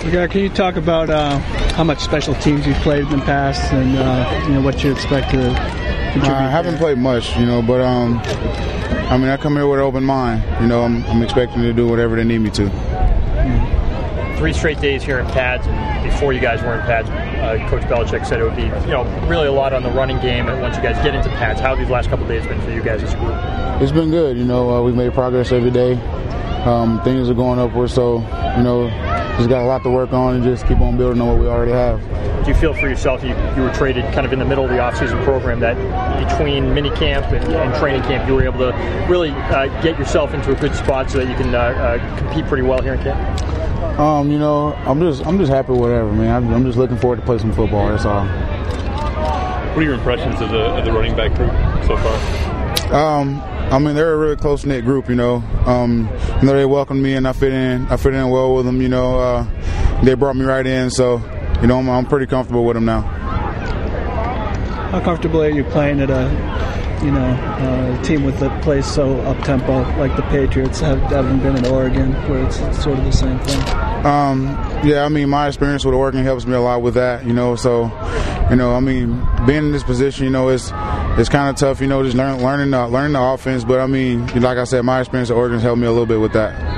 Garrett, can you talk about how much special teams you've played in the past and what you expect to contribute? I haven't played much, but I come here with an open mind. I'm expecting to do whatever they need me to. 3 straight days here in pads, and before you guys were in pads, Coach Belichick said it would be really a lot on the running game and once you guys get into pads. How have these last couple of days been for you guys as a group? It's been good. We've made progress every day. Things are going upward, so just got a lot to work on and just keep on building on what we already have. Do you feel for yourself, you were traded kind of in the middle of the off-season program, that between mini camp and training camp you were able to really get yourself into a good spot so that you can compete pretty well here in camp? I'm just happy with whatever, man. I'm just looking forward to play some football. That's all. What are your impressions of the running back group so far? They're a really close knit group. They welcomed me and I fit in well with them. They brought me right in, so I'm pretty comfortable with them now. How comfortable are you playing at a team with that plays so up tempo like the Patriots? Haven't been in Oregon where it's sort of the same thing. My experience with Oregon helps me a lot with that. So being in this position, it's kind of tough. Just learning the offense. But like I said, my experience at Oregon helped me a little bit with that.